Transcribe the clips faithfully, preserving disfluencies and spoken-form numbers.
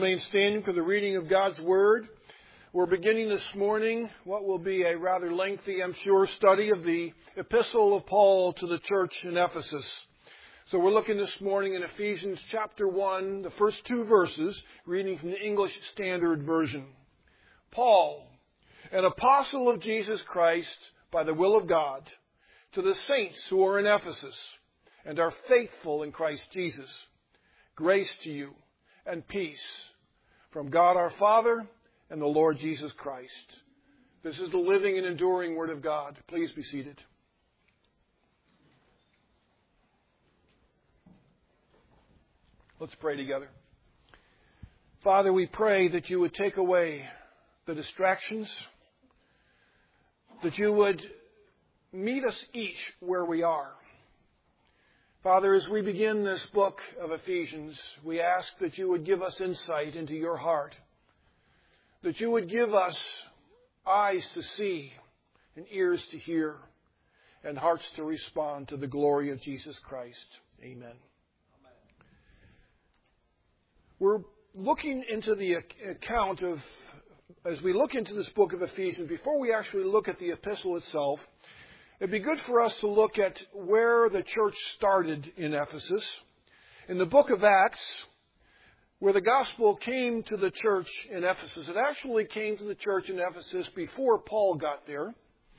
remain standing for the reading of God's Word. We're beginning this morning what will be a rather lengthy, I'm sure, study of the Epistle of Paul to the church in Ephesus. So we're looking this morning in Ephesians chapter one, the first two verses, reading from the English Standard Version. Paul, an apostle of Jesus Christ by the will of God, to the saints who are in Ephesus and are faithful in Christ Jesus, grace to you and peace from God our Father and the Lord Jesus Christ. This is the living and enduring Word of God. Please be seated. Let's pray together. Father, we pray that you would take away the distractions, that you would meet us each where we are. Father, as we begin this book of Ephesians, we ask that you would give us insight into your heart, that you would give us eyes to see and ears to hear and hearts to respond to the glory of Jesus Christ. Amen. Amen. We're looking into the account of, as we look into this book of Ephesians, before we actually look at the epistle itself, it'd be good for us to look at where the church started in Ephesus. In the book of Acts, where the gospel came to the church in Ephesus, it actually came to the church in Ephesus before Paul got there.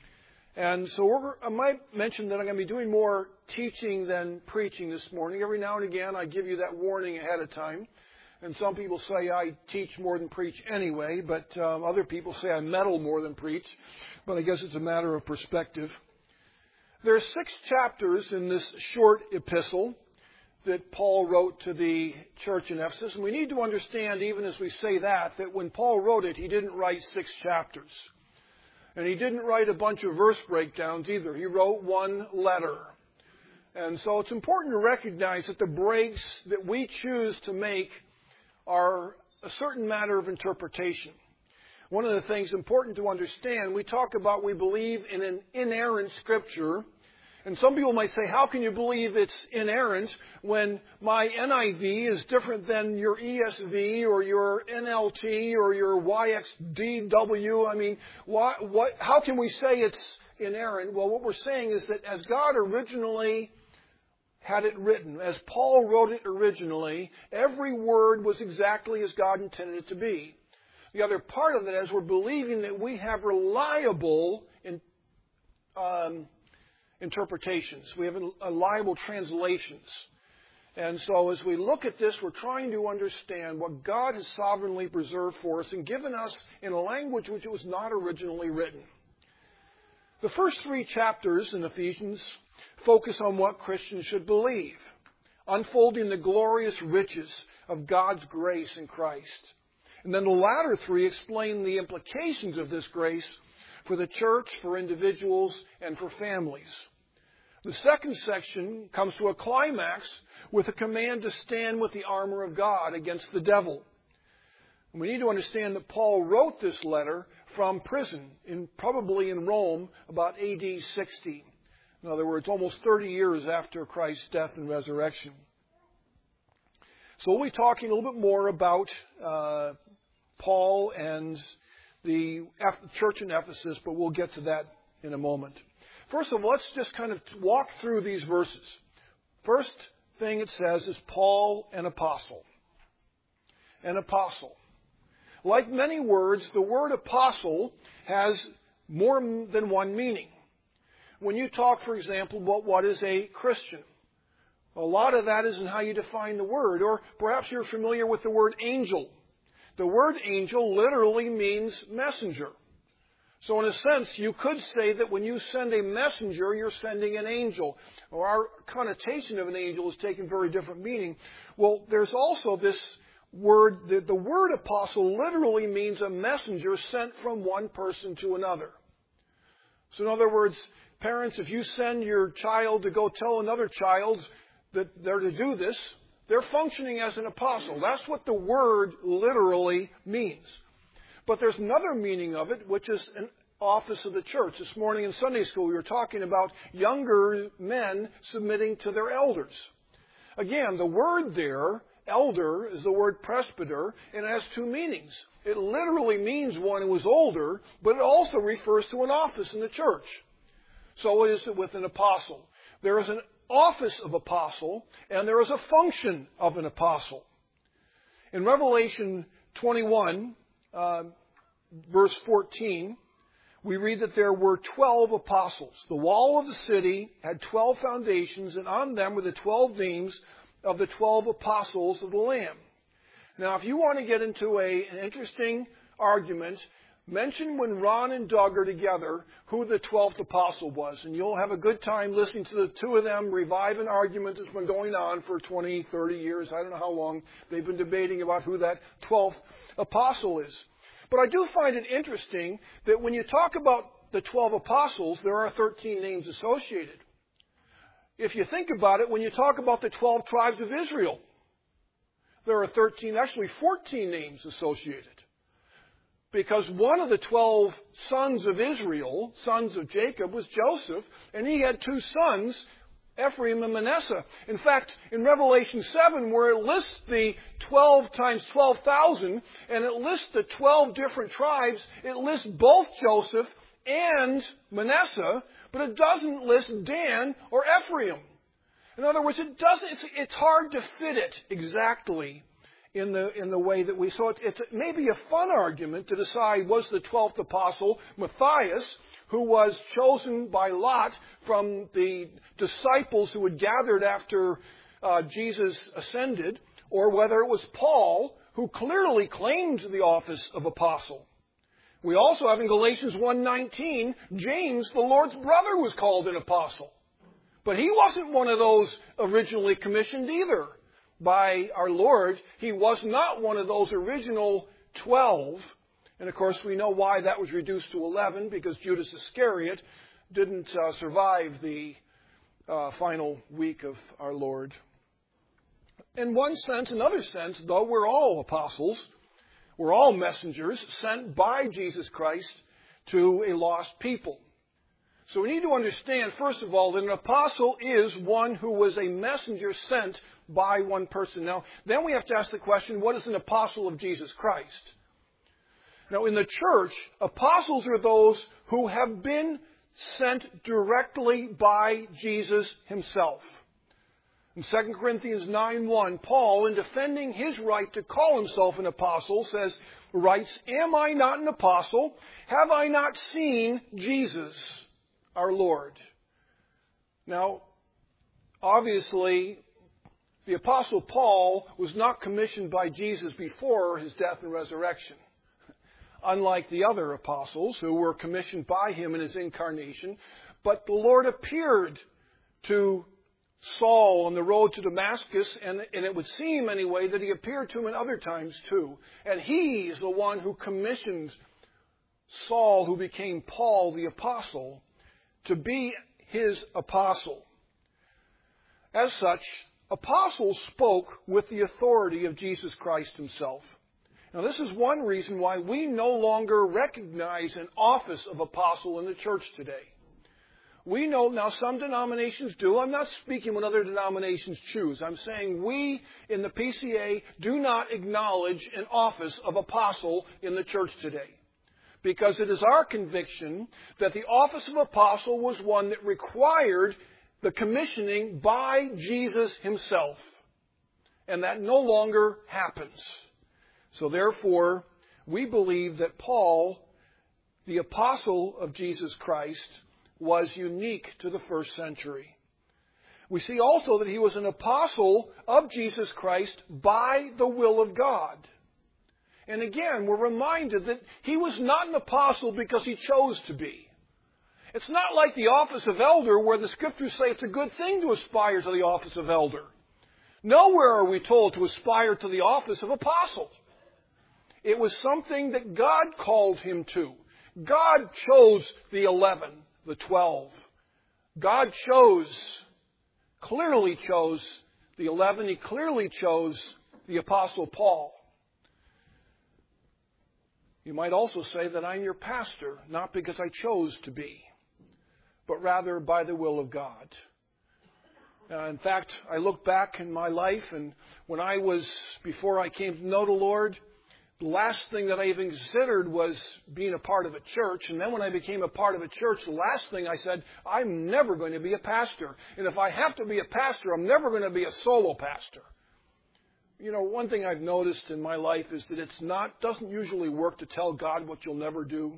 And so we're, I might mention that I'm going to be doing more teaching than preaching this morning. Every now and again, I give you that warning ahead of time. And some people say I teach more than preach anyway, but um, other people say I meddle more than preach. But I guess it's a matter of perspective. There are six chapters in this short epistle that Paul wrote to the church in Ephesus. And we need to understand, even as we say that, that when Paul wrote it, he didn't write six chapters. And he didn't write a bunch of verse breakdowns either. He wrote one letter. And so it's important to recognize that the breaks that we choose to make are a certain matter of interpretation. One of the things important to understand, we talk about we believe in an inerrant Scripture. And some people might say, how can you believe it's inerrant when my N I V is different than your E S V or your N L T or your Y X D W? I mean, why, what, how can we say it's inerrant? Well, what we're saying is that as God originally had it written, as Paul wrote it originally, every word was exactly as God intended it to be. The other part of it is we're believing that we have reliable in, um, interpretations. We have reliable translations. And so as we look at this, we're trying to understand what God has sovereignly preserved for us and given us in a language which it was not originally written. The first three chapters in Ephesians focus on what Christians should believe, unfolding the glorious riches of God's grace in Christ. And then the latter three explain the implications of this grace for the church, for individuals, and for families. The second section comes to a climax with a command to stand with the armor of God against the devil. And we need to understand that Paul wrote this letter from prison, in, probably in Rome, about A D sixty. In other words, almost thirty years after Christ's death and resurrection. So we'll be talking a little bit more about uh, Paul and the church in Ephesus, but we'll get to that in a moment. First of all, let's just kind of walk through these verses. First thing it says is Paul, an apostle. An apostle. Like many words, the word apostle has more than one meaning. When you talk, for example, about what is a Christian, a lot of that is in how you define the word. Or perhaps you're familiar with the word angel. The word angel literally means messenger. So in a sense, you could say that when you send a messenger, you're sending an angel. Or our connotation of an angel is taken very different meaning. Well, there's also this word, the, the word apostle literally means a messenger sent from one person to another. So in other words, parents, if you send your child to go tell another child that they're to do this, they're functioning as an apostle. That's what the word literally means. But there's another meaning of it, which is an office of the church. This morning in Sunday school, we were talking about younger men submitting to their elders. Again, the word there elder is the word presbyter, and it has two meanings. It literally means one who is older, but it also refers to an office in the church. So it is with an apostle. There is an office of apostle, and there is a function of an apostle. In Revelation twenty-one, uh, verse fourteen, we read that there were twelve apostles. The wall of the city had twelve foundations, and on them were the twelve names of the twelve apostles of the Lamb. Now, if you want to get into a, an interesting argument, mention when Ron and Doug are together who the twelfth apostle was, and you'll have a good time listening to the two of them revive an argument that's been going on for twenty, thirty years. I don't know how long they've been debating about who that twelfth apostle is. But I do find it interesting that when you talk about the twelve apostles, there are thirteen names associated. If you think about it, when you talk about the twelve tribes of Israel, there are thirteen, actually fourteen names associated. Because one of the twelve sons of Israel, sons of Jacob, was Joseph, and he had two sons, Ephraim and Manasseh. In fact, in Revelation seven, where it lists the twelve times twelve thousand, and it lists the twelve different tribes, it lists both Joseph and Manasseh, but it doesn't list Dan or Ephraim. In other words, it doesn't, it's, it's hard to fit it exactly in the in the way that we saw it. It's maybe a fun argument to decide, was the twelfth apostle Matthias, who was chosen by Lot from the disciples who had gathered after uh, Jesus ascended, or whether it was Paul, who clearly claimed the office of apostle. We also have in Galatians one nineteen, James, the Lord's brother, was called an apostle. But he wasn't one of those originally commissioned either by our Lord. He was not one of those original twelve. And of course, we know why that was reduced to eleven, because Judas Iscariot didn't uh, survive the uh, final week of our Lord. In one sense, another sense, though, we're all apostles. We're all messengers sent by Jesus Christ to a lost people. So we need to understand, first of all, that an apostle is one who was a messenger sent by one person. Now, then we have to ask the question, what is an apostle of Jesus Christ? Now, in the church, apostles are those who have been sent directly by Jesus himself. In Second Corinthians nine one, Paul, in defending his right to call himself an apostle, says, writes, "Am I not an apostle? Have I not seen Jesus, our Lord?" Now, obviously, the Apostle Paul was not commissioned by Jesus before his death and resurrection. Unlike the other apostles who were commissioned by him in his incarnation. But the Lord appeared to Saul on the road to Damascus, and, and it would seem anyway that he appeared to him in other times too. And he is the one who commissioned Saul, who became Paul the apostle, to be his apostle. As such, apostles spoke with the authority of Jesus Christ himself. Now, this is one reason why we no longer recognize an office of apostle in the church today. We know, now some denominations do. I'm not speaking what other denominations choose. I'm saying we in the P C A do not acknowledge an office of apostle in the church today. Because it is our conviction that the office of apostle was one that required the commissioning by Jesus himself. And that no longer happens. So therefore, we believe that Paul, the apostle of Jesus Christ, was unique to the first century. We see also that he was an apostle of Jesus Christ by the will of God. And again, we're reminded that he was not an apostle because he chose to be. It's not like the office of elder where the scriptures say it's a good thing to aspire to the office of elder. Nowhere are we told to aspire to the office of apostle. It was something that God called him to. God chose the eleven, the twelve. God chose, clearly chose the eleven. He clearly chose the apostle Paul. You might also say that I'm your pastor, not because I chose to be, but rather by the will of God. Uh, in fact, I look back in my life, and when I was, before I came to know the Lord, the last thing that I even considered was being a part of a church. And then when I became a part of a church, the last thing I said, I'm never going to be a pastor. And if I have to be a pastor, I'm never going to be a solo pastor. You know, one thing I've noticed in my life is that it's not, doesn't usually work to tell God what you'll never do.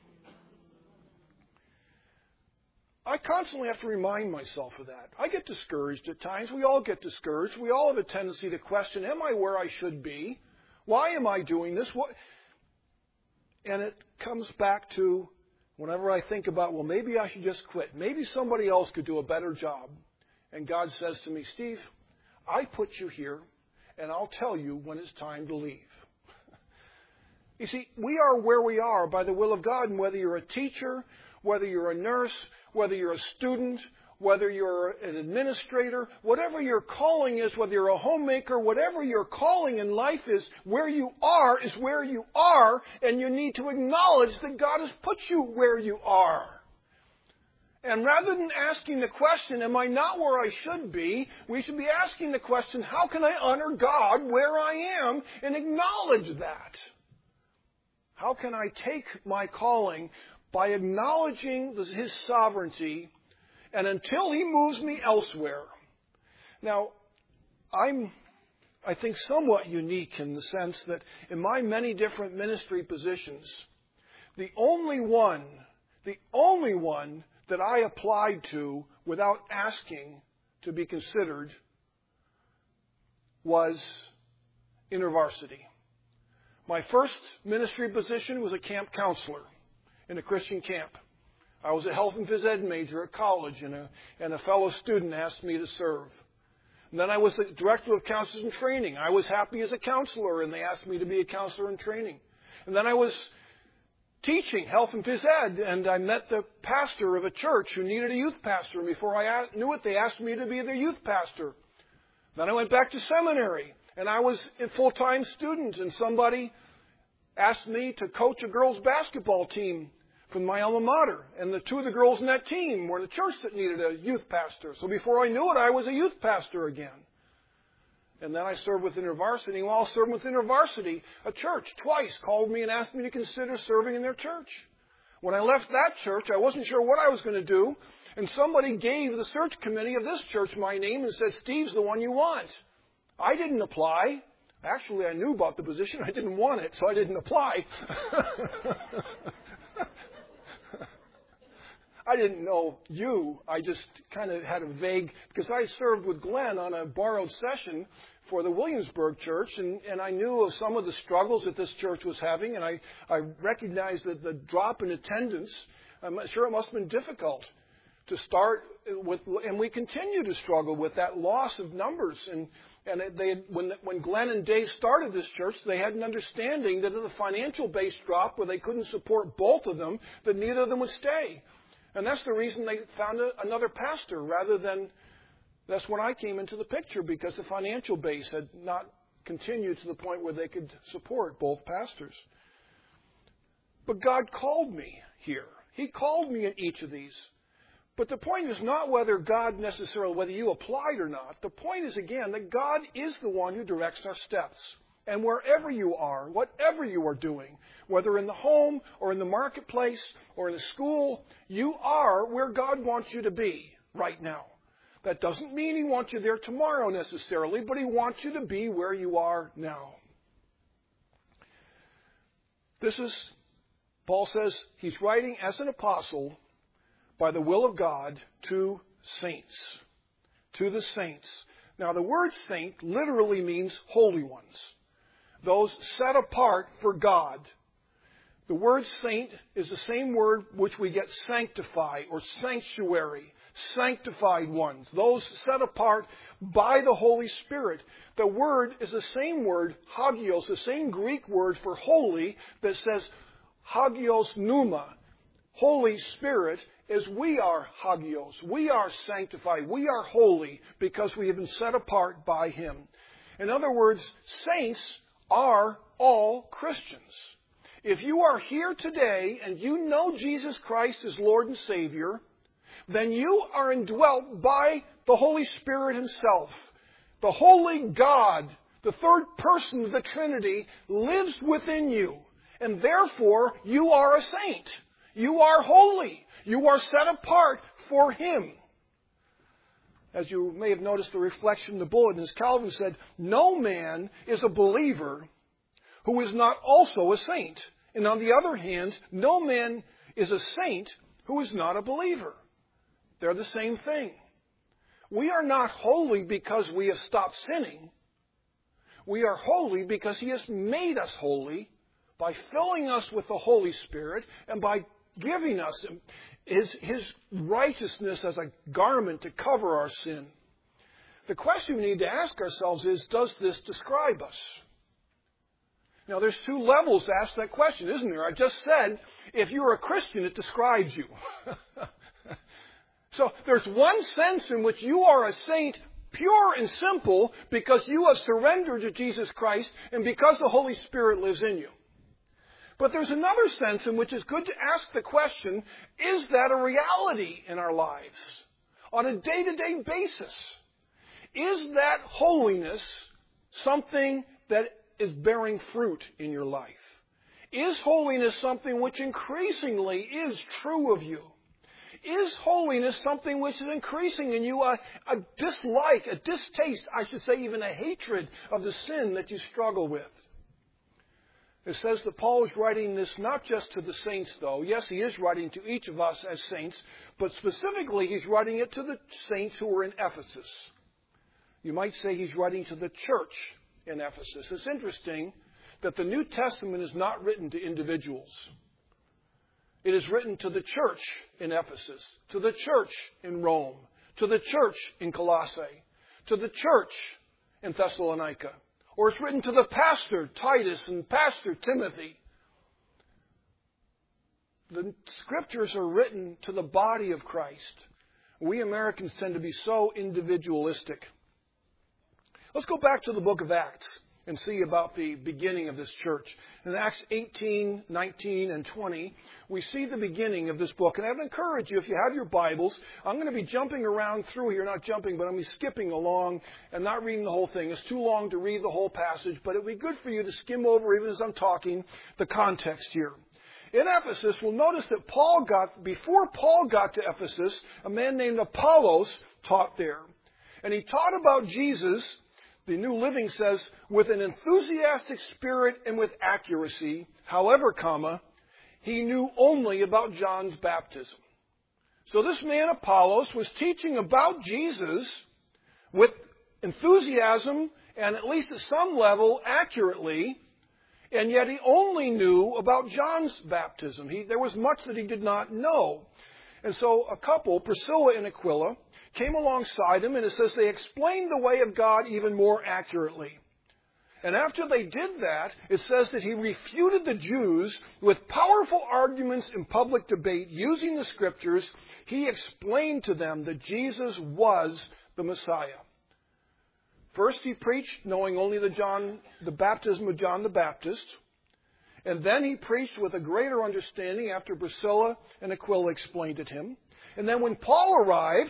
I constantly have to remind myself of that. I get discouraged at times. We all get discouraged. We all have a tendency to question, am I where I should be? Why am I doing this? What? And it comes back to whenever I think about, well, maybe I should just quit. Maybe somebody else could do a better job. And God says to me, Steve, I put you here, and I'll tell you when it's time to leave. You see, we are where we are by the will of God, and whether you're a teacher, whether you're a nurse, whether you're a student, whether you're an administrator, whatever your calling is, whether you're a homemaker, whatever your calling in life is, where you are is where you are, and you need to acknowledge that God has put you where you are. And rather than asking the question, am I not where I should be, we should be asking the question, how can I honor God where I am, and acknowledge that? How can I take my calling by acknowledging His sovereignty, and until He moves me elsewhere? Now, I'm, I think, somewhat unique in the sense that in my many different ministry positions, the only one, the only one that I applied to without asking to be considered was InterVarsity. My first ministry position was a camp counselor in a Christian camp. I was a health and phys ed major at college, and a, and a fellow student asked me to serve. And then I was the director of counselors and training. I was happy as a counselor, and they asked me to be a counselor in training. And then I was teaching health and phys ed, and I met the pastor of a church who needed a youth pastor. And before I knew it, they asked me to be their youth pastor. Then I went back to seminary, and I was a full-time student, and somebody asked me to coach a girls' basketball team from my alma mater. And the two of the girls in that team were the church that needed a youth pastor. So before I knew it, I was a youth pastor again. And then I served with InterVarsity. And while serving with InterVarsity, a church twice called me and asked me to consider serving in their church. When I left that church, I wasn't sure what I was going to do. And somebody gave the search committee of this church my name and said, Steve's the one you want. I didn't apply. Actually, I knew about the position. I didn't want it, so I didn't apply. I didn't know you. I just kind of had a vague, because I served with Glenn on a borrowed session for the Williamsburg church, and, and I knew of some of the struggles that this church was having, and I, I recognized that the drop in attendance, I'm sure it must have been difficult to start with, and we continue to struggle with that loss of numbers. And and they had, when when Glenn and Dave started this church, they had an understanding that if the financial base dropped, where they couldn't support both of them, that neither of them would stay. And that's the reason they found a, another pastor rather than, that's when I came into the picture, because the financial base had not continued to the point where they could support both pastors. But God called me here. He called me in each of these. But the point is not whether God necessarily, whether you applied or not. The point is, again, that God is the one who directs our steps. And wherever you are, whatever you are doing, whether in the home or in the marketplace or in the school, you are where God wants you to be right now. That doesn't mean He wants you there tomorrow necessarily, but He wants you to be where you are now. This is, Paul says, he's writing as an apostle by the will of God to saints. To the saints. Now, the word saint literally means holy ones. Those set apart for God. The word saint is the same word which we get sanctify or sanctuary. Sanctified ones. Those set apart by the Holy Spirit. The word is the same word, hagios, the same Greek word for holy that says hagios pneuma. Holy Spirit, as we are hagios. We are sanctified. We are holy because we have been set apart by Him. In other words, saints are all Christians. If you are here today and you know Jesus Christ as Lord and Savior, then you are indwelt by the Holy Spirit Himself. The Holy God, the third person of the Trinity, lives within you. And therefore, you are a saint. You are holy. You are set apart for Him. As you may have noticed the reflection in the bulletin, as Calvin said, no man is a believer who is not also a saint. And on the other hand, no man is a saint who is not a believer. They're the same thing. We are not holy because we have stopped sinning. We are holy because He has made us holy by filling us with the Holy Spirit and by giving us His, His righteousness as a garment to cover our sin. The question we need to ask ourselves is, does this describe us? Now, there's two levels to ask that question, isn't there? I just said, if you're a Christian, it describes you. So there's one sense in which you are a saint, pure and simple, because you have surrendered to Jesus Christ and because the Holy Spirit lives in you. But there's another sense in which it's good to ask the question, is that a reality in our lives on a day-to-day basis? Is that holiness something that is bearing fruit in your life? Is holiness something which increasingly is true of you? Is holiness something which is increasing in you a, a dislike, a distaste, I should say even a hatred of the sin that you struggle with? It says that Paul is writing this not just to the saints, though. Yes, he is writing to each of us as saints, but specifically he's writing it to the saints who were in Ephesus. You might say he's writing to the church in Ephesus. It's interesting that the New Testament is not written to individuals. It is written to the church in Ephesus, to the church in Rome, to the church in Colossae, to the church in Thessalonica. Or it's written to the pastor, Titus, and Pastor Timothy. The Scriptures are written to the body of Christ. We Americans tend to be so individualistic. Let's go back to the book of Acts and see about the beginning of this church. In Acts eighteen, nineteen, and twenty, we see the beginning of this book. And I would encourage you, if you have your Bibles, I'm going to be jumping around through here, not jumping, but I'm going to be skipping along and not reading the whole thing. It's too long to read the whole passage, but it would be good for you to skim over, even as I'm talking, the context here. In Ephesus, we'll notice that Paul got, before Paul got to Ephesus, a man named Apollos taught there. And he taught about Jesus. The New Living says, with an enthusiastic spirit and with accuracy, however, comma, he knew only about John's baptism. So this man Apollos was teaching about Jesus with enthusiasm and at least at some level accurately, and yet he only knew about John's baptism. He, there was much that he did not know. And so a couple, Priscilla and Aquila, came alongside him, and it says they explained the way of God even more accurately. And after they did that, it says that he refuted the Jews with powerful arguments in public debate using the Scriptures. He explained to them that Jesus was the Messiah. First he preached knowing only the, John, the baptism of John the Baptist. And then he preached with a greater understanding after Priscilla and Aquila explained it to him. And then when Paul arrived,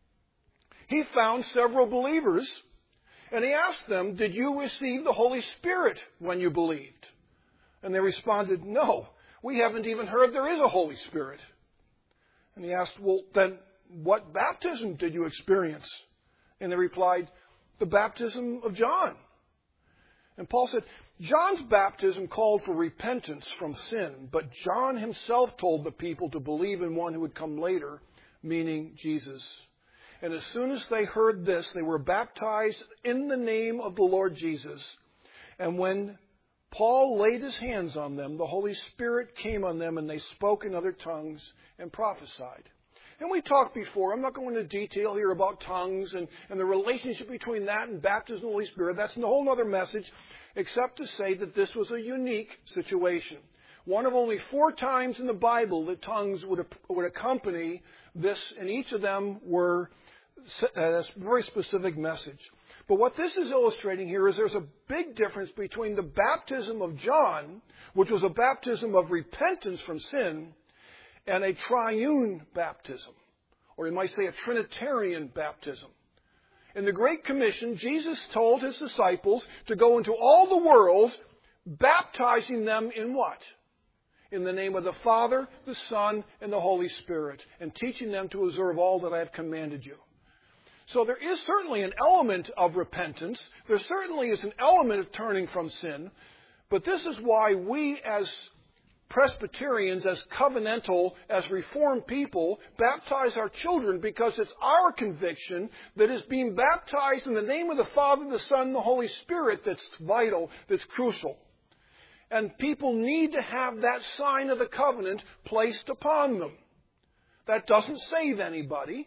he found several believers, and he asked them, did you receive the Holy Spirit when you believed? And they responded, no, we haven't even heard there is a Holy Spirit. And he asked, well, then what baptism did you experience? And they replied, the baptism of John. And Paul said, John's baptism called for repentance from sin, but John himself told the people to believe in one who would come later, meaning Jesus. And as soon as they heard this, they were baptized in the name of the Lord Jesus. And when Paul laid his hands on them, the Holy Spirit came on them, and they spoke in other tongues and prophesied. And we talked before, I'm not going into detail here about tongues and, and the relationship between that and baptism of the Holy Spirit. That's a whole other message, except to say that this was a unique situation. One of only four times in the Bible that tongues would, would accompany this, and each of them were a very specific message. But what this is illustrating here is there's a big difference between the baptism of John, which was a baptism of repentance from sin, and a triune baptism, or you might say a Trinitarian baptism. In the Great Commission, Jesus told his disciples to go into all the world, baptizing them in what? In the name of the Father, the Son, and the Holy Spirit, and teaching them to observe all that I have commanded you. So there is certainly an element of repentance. There certainly is an element of turning from sin. But this is why we as Presbyterians, as covenantal, as Reformed people, baptize our children, because it's our conviction that is being baptized in the name of the Father, the Son, and the Holy Spirit that's vital, that's crucial. And people need to have that sign of the covenant placed upon them. That doesn't save anybody.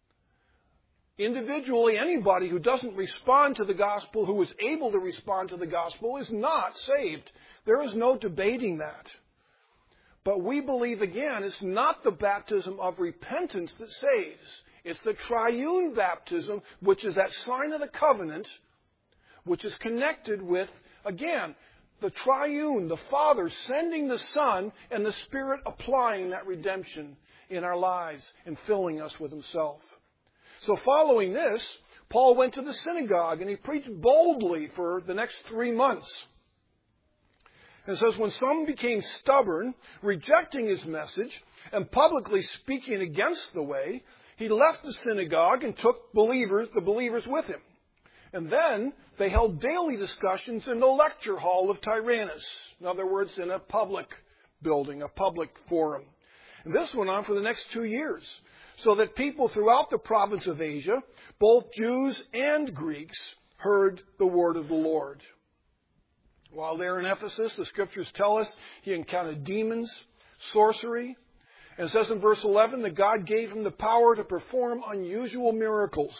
Individually, anybody who doesn't respond to the gospel, who is able to respond to the gospel, is not saved. There is no debating that. But we believe, again, it's not the baptism of repentance that saves. It's the triune baptism, which is that sign of the covenant, which is connected with, again, the triune, the Father sending the Son, and the Spirit applying that redemption in our lives and filling us with Himself. So following this, Paul went to the synagogue and he preached boldly for the next three months. And it says, when some became stubborn, rejecting his message, and publicly speaking against the way, he left the synagogue and took believers, the believers with him. And then they held daily discussions in the lecture hall of Tyrannus. In other words, in a public building, a public forum. And this went on for the next two years, so that people throughout the province of Asia, both Jews and Greeks, heard the word of the Lord. While there in Ephesus, the Scriptures tell us he encountered demons, sorcery, and it says in verse eleven that God gave him the power to perform unusual miracles.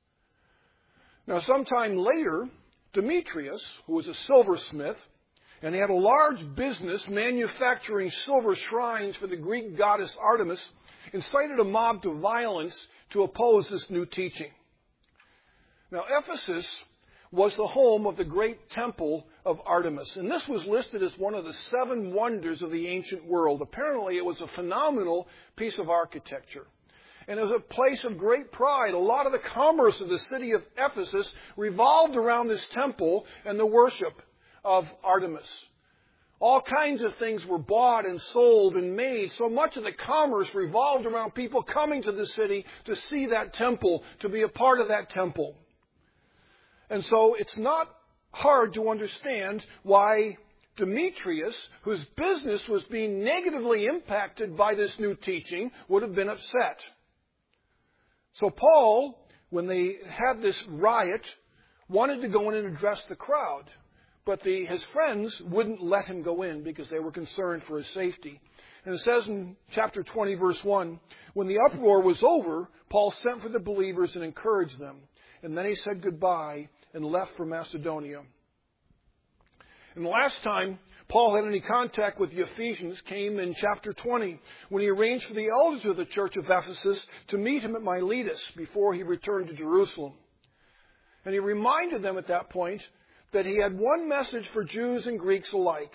Now, sometime later, Demetrius, who was a silversmith, and he had a large business manufacturing silver shrines for the Greek goddess Artemis, incited a mob to violence to oppose this new teaching. Now, Ephesus was the home of the great temple of Artemis. And this was listed as one of the seven wonders of the ancient world. Apparently, it was a phenomenal piece of architecture. And it was a place of great pride. A lot of the commerce of the city of Ephesus revolved around this temple and the worship of Artemis. All kinds of things were bought and sold and made. So much of the commerce revolved around people coming to the city to see that temple, to be a part of that temple. And so it's not hard to understand why Demetrius, whose business was being negatively impacted by this new teaching, would have been upset. So Paul, when they had this riot, wanted to go in and address the crowd. But the, his friends wouldn't let him go in because they were concerned for his safety. And it says in chapter twenty, verse one, when the uproar was over, Paul sent for the believers and encouraged them. And then he said goodbye and left for Macedonia. And the last time Paul had any contact with the Ephesians came in chapter twenty, when he arranged for the elders of the church of Ephesus to meet him at Miletus before he returned to Jerusalem. And he reminded them at that point that he had one message for Jews and Greeks alike.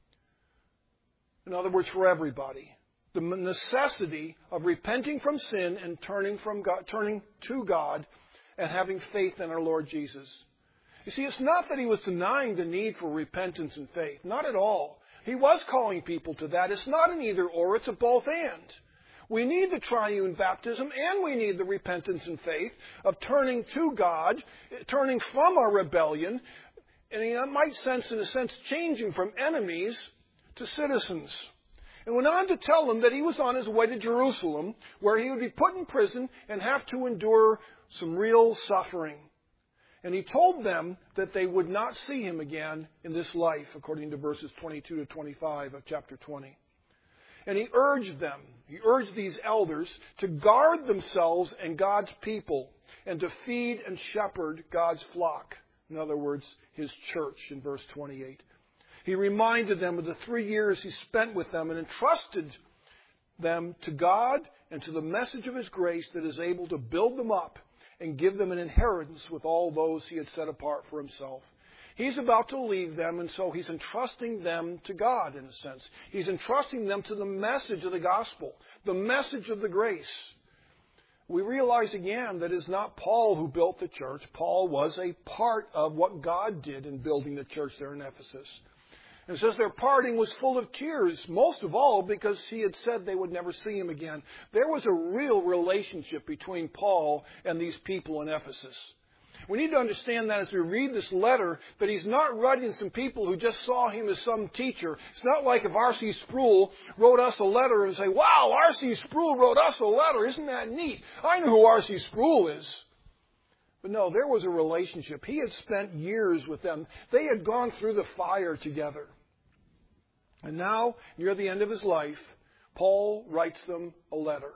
In other words, for everybody. The necessity of repenting from sin and turning from God, turning to God and having faith in our Lord Jesus. You see, it's not that he was denying the need for repentance and faith. Not at all. He was calling people to that. It's not an either or, it's a both and. We need the triune baptism and we need the repentance and faith of turning to God, turning from our rebellion, and in my sense, in a sense, changing from enemies to citizens. And went on to tell them that he was on his way to Jerusalem, where he would be put in prison and have to endure some real suffering. And he told them that they would not see him again in this life, according to verses twenty-two to twenty-five of chapter twenty. And he urged them, he urged these elders to guard themselves and God's people and to feed and shepherd God's flock. In other words, his church in verse twenty-eight. He reminded them of the three years he spent with them and entrusted them to God and to the message of his grace that is able to build them up and give them an inheritance with all those he had set apart for himself. He's about to leave them, and so he's entrusting them to God, in a sense. He's entrusting them to the message of the gospel, the message of the grace. we realize again that it's not Paul who built the church. Paul was a part of what God did in building the church there in Ephesus. And it says their parting was full of tears, most of all because he had said they would never see him again. There was a real relationship between Paul and these people in Ephesus. We need to understand that as we read this letter, that he's not writing some people who just saw him as some teacher. It's not like if R C Sproul wrote us a letter and say, wow, R C Sproul wrote us a letter. Isn't that neat? I know who R C Sproul is. But no, there was a relationship. He had spent years with them. They had gone through the fire together. And now, near the end of his life, Paul writes them a letter.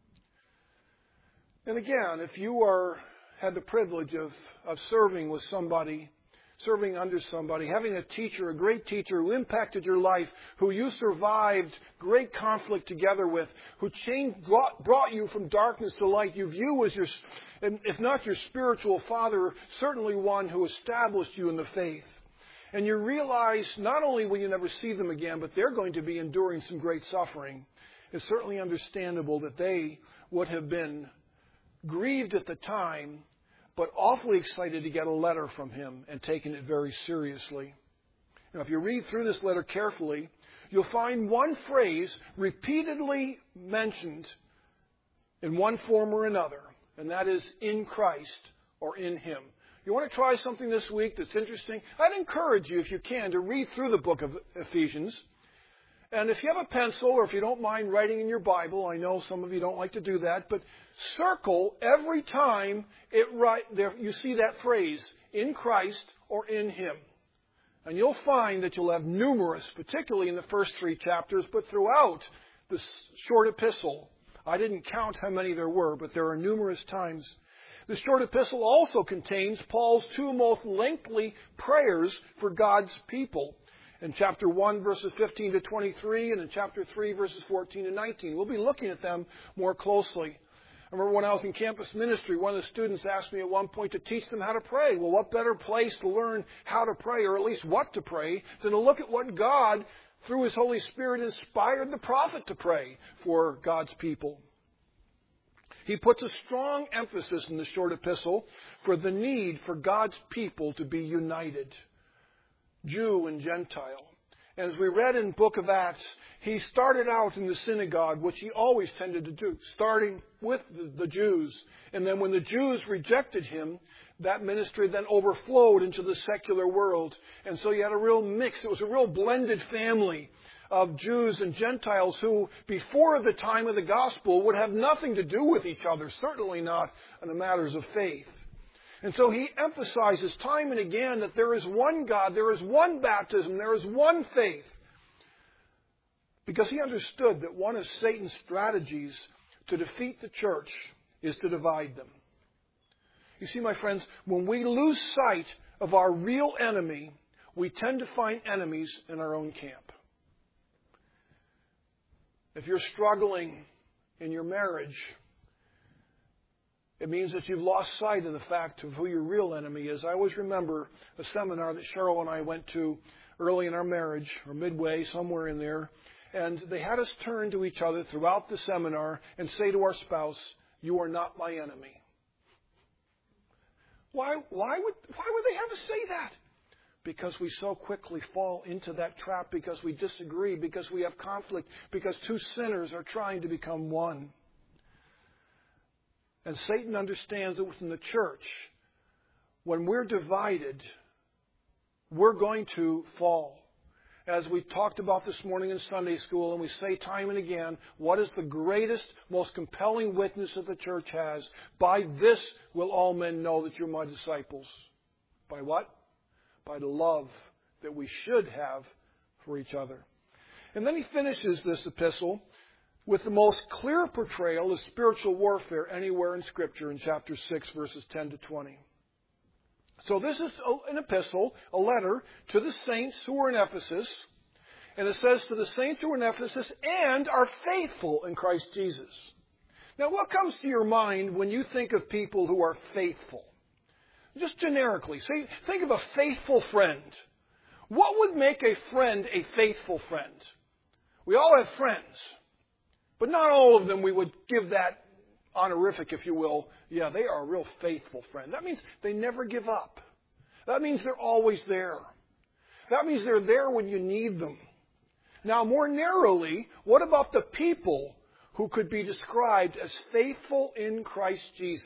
And again, if you are had the privilege of, of serving with somebody, serving under somebody, having a teacher, a great teacher who impacted your life, who you survived great conflict together with, who changed, brought, brought you from darkness to light, you view as your, if not your spiritual father, certainly one who established you in the faith. And you realize not only will you never see them again, but they're going to be enduring some great suffering. It's certainly understandable that they would have been grieved at the time, but awfully excited to get a letter from him and taken it very seriously. Now, if you read through this letter carefully, you'll find one phrase repeatedly mentioned in one form or another, and that is in Christ or in Him. You want to try something this week that's interesting? I'd encourage you, if you can, to read through the book of Ephesians. And if you have a pencil or if you don't mind writing in your Bible, I know some of you don't like to do that, but circle every time it write, there, you see that phrase, in Christ or in Him. And you'll find that you'll have numerous, particularly in the first three chapters, but throughout this short epistle. I didn't count how many there were, but there are numerous times. This short epistle also contains Paul's two most lengthy prayers for God's people. In chapter one, verses fifteen to twenty-three, and in chapter three, verses fourteen to nineteen. We'll be looking at them more closely. I remember when I was in campus ministry, one of the students asked me at one point to teach them how to pray. Well, what better place to learn how to pray, or at least what to pray, than to look at what God, through His Holy Spirit, inspired the prophet to pray for God's people. He puts a strong emphasis in the short epistle for the need for God's people to be united, Jew and Gentile. And as we read in the book of Acts, he started out in the synagogue, which he always tended to do, starting with the, the Jews. And then when the Jews rejected him, that ministry then overflowed into the secular world. And so you had a real mix. It was a real blended family of Jews and Gentiles who, before the time of the gospel, would have nothing to do with each other, certainly not in the matters of faith. And so he emphasizes time and again that there is one God, there is one baptism, there is one faith. Because he understood that one of Satan's strategies to defeat the church is to divide them. You see, my friends, when we lose sight of our real enemy, we tend to find enemies in our own camp. If you're struggling in your marriage, it means that you've lost sight of the fact of who your real enemy is. I always remember a seminar that Cheryl and I went to early in our marriage, or midway, somewhere in there. And they had us turn to each other throughout the seminar and say to our spouse, "You are not my enemy." Why, why, would, why would they have us say that? Because we so quickly fall into that trap, because we disagree, because we have conflict, because two sinners are trying to become one. And Satan understands that within the church, when we're divided, we're going to fall. As we talked about this morning in Sunday school, and we say time and again, what is the greatest, most compelling witness that the church has? By this will all men know that you're my disciples. By what? By the love that we should have for each other. And then he finishes this epistle with the most clear portrayal of spiritual warfare anywhere in Scripture in chapter six, verses ten to twenty. So this is an epistle, a letter to the saints who are in Ephesus. And it says to the saints who are in Ephesus and are faithful in Christ Jesus. Now, what comes to your mind when you think of people who are faithful? Just generically, say, think of a faithful friend. What would make a friend a faithful friend? We all have friends. But not all of them we would give that honorific, if you will, yeah, they are a real faithful friend. That means they never give up. That means they're always there. That means they're there when you need them. Now, more narrowly, what about the people who could be described as faithful in Christ Jesus?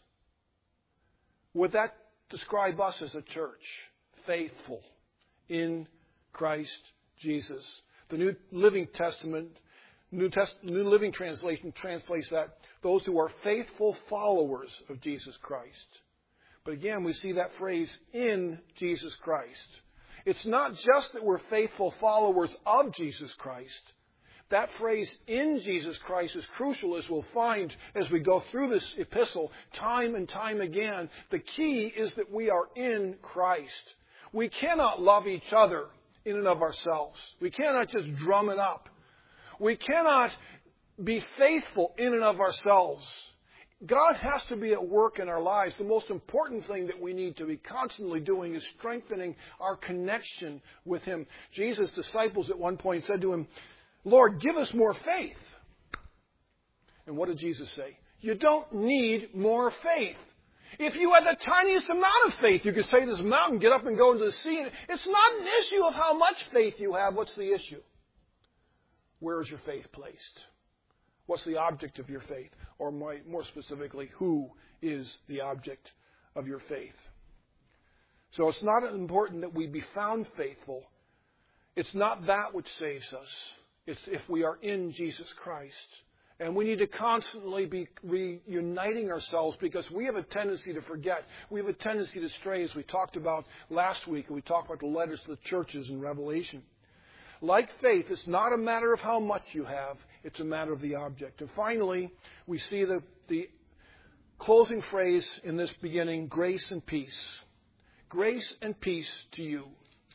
Would that describe us as a church? Faithful in Christ Jesus. The New Living Testament, New, Test, New Living Translation translates that, those who are faithful followers of Jesus Christ. But again, we see that phrase, in Jesus Christ. It's not just that we're faithful followers of Jesus Christ. That phrase, in Jesus Christ, is crucial, as we'll find as we go through this epistle time and time again. The key is that we are in Christ. We cannot love each other in and of ourselves. We cannot just drum it up. We cannot be faithful in and of ourselves. God has to be at work in our lives. The most important thing that we need to be constantly doing is strengthening our connection with Him. Jesus' disciples at one point said to Him, Lord, give us more faith. And what did Jesus say? You don't need more faith. If you had the tiniest amount of faith, you could say to this mountain, get up and go into the sea. It's not an issue of how much faith you have. What's the issue? Where is your faith placed? What's the object of your faith? Or more specifically, who is the object of your faith? So it's not important that we be found faithful. It's not that which saves us. It's if we are in Jesus Christ. And we need to constantly be reuniting ourselves because we have a tendency to forget. We have a tendency to stray, as we talked about last week, and we talked about the letters to the churches in Revelation. Like faith, it's not a matter of how much you have. It's a matter of the object. And finally, we see the, the closing phrase in this beginning, grace and peace. Grace and peace to you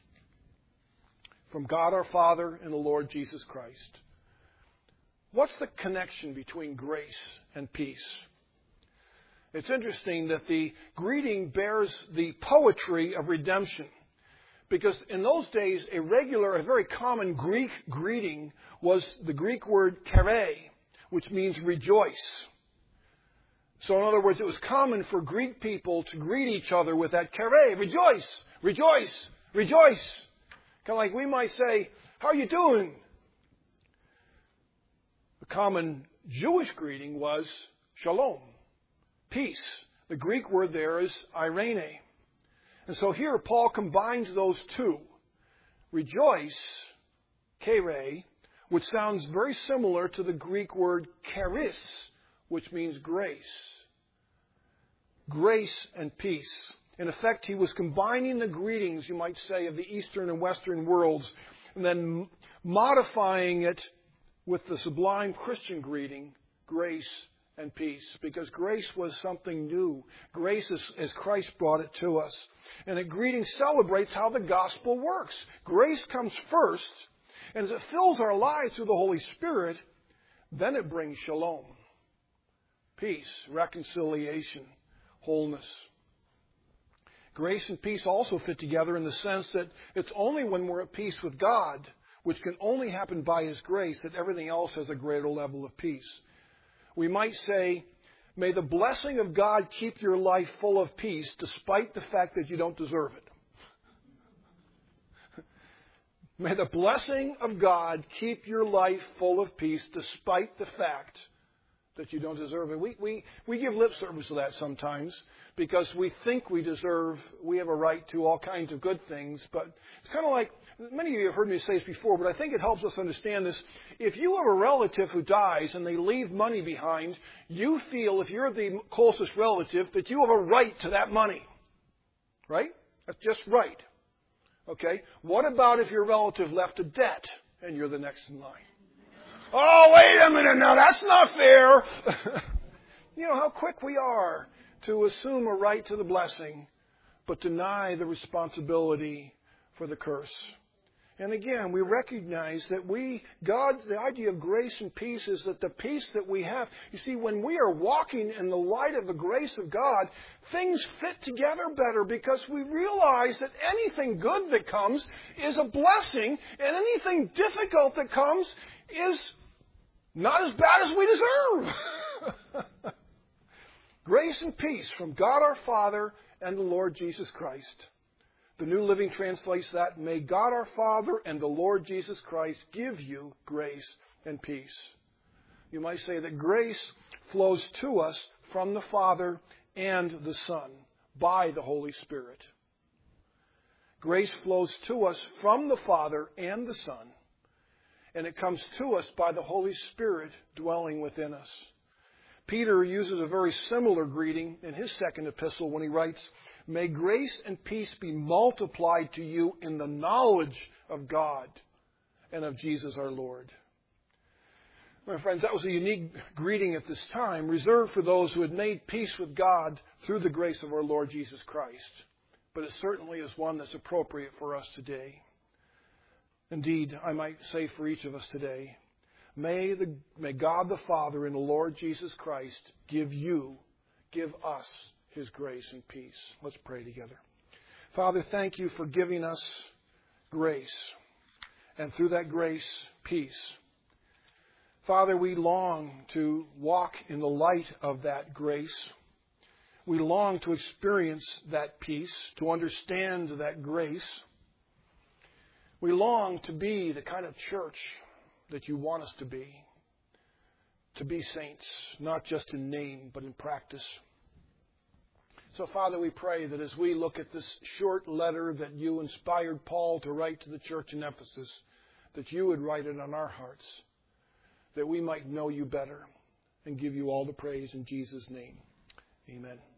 from God our Father and the Lord Jesus Christ. What's the connection between grace and peace? It's interesting that the greeting bears the poetry of redemption. Because in those days, a regular, a very common Greek greeting was the Greek word kere, which means rejoice. So in other words, it was common for Greek people to greet each other with that kere, rejoice, rejoice, rejoice. Kind of like we might say, how are you doing? The common Jewish greeting was shalom, peace. The Greek word there is eirene. And so here Paul combines those two. Rejoice, kere, which sounds very similar to the Greek word charis, which means grace. Grace and peace. In effect, he was combining the greetings, you might say, of the Eastern and Western worlds, and then modifying it with the sublime Christian greeting, grace and peace. Because grace was something new. Grace is as Christ brought it to us. And a greeting celebrates how the gospel works. Grace comes first, and as it fills our lives through the Holy Spirit, then it brings shalom. Peace, reconciliation, wholeness. Grace and peace also fit together in the sense that it's only when we're at peace with God, which can only happen by His grace, that everything else has a greater level of peace. We might say, may the blessing of God keep your life full of peace despite the fact that you don't deserve it. May the blessing of God keep your life full of peace despite the fact that you don't deserve it. We, we, we give lip service to that sometimes because we think we deserve, we have a right to all kinds of good things. But it's kind of like, many of you have heard me say this before, but I think it helps us understand this. If you have a relative who dies and they leave money behind, you feel, if you're the closest relative, that you have a right to that money. Right? That's just right. Okay? What about if your relative left a debt and you're the next in line? Oh, wait a minute now, that's not fair. You know how quick we are to assume a right to the blessing, but deny the responsibility for the curse. And again, we recognize that we, God, the idea of grace and peace is that the peace that we have, you see, when we are walking in the light of the grace of God, things fit together better because we realize that anything good that comes is a blessing, and anything difficult that comes is not as bad as we deserve. Grace and peace from God our Father and the Lord Jesus Christ. The New Living translates that, may God our Father and the Lord Jesus Christ give you grace and peace. You might say that grace flows to us from the Father and the Son by the Holy Spirit. Grace flows to us from the Father and the Son, and it comes to us by the Holy Spirit dwelling within us. Peter uses a very similar greeting in his second epistle when he writes, may grace and peace be multiplied to you in the knowledge of God and of Jesus our Lord. My friends, that was a unique greeting at this time, reserved for those who had made peace with God through the grace of our Lord Jesus Christ. But it certainly is one that's appropriate for us today. Indeed, I might say for each of us today, may, the, may God the Father and the Lord Jesus Christ give you, give us His grace and peace. Let's pray together. Father, thank you for giving us grace, and through that grace, peace. Father, we long to walk in the light of that grace. We long to experience that peace, to understand that grace. We long to be the kind of church that you want us to be. To be saints, not just in name, but in practice. So, Father, we pray that as we look at this short letter that you inspired Paul to write to the church in Ephesus, that you would write it on our hearts, that we might know you better and give you all the praise in Jesus' name. Amen.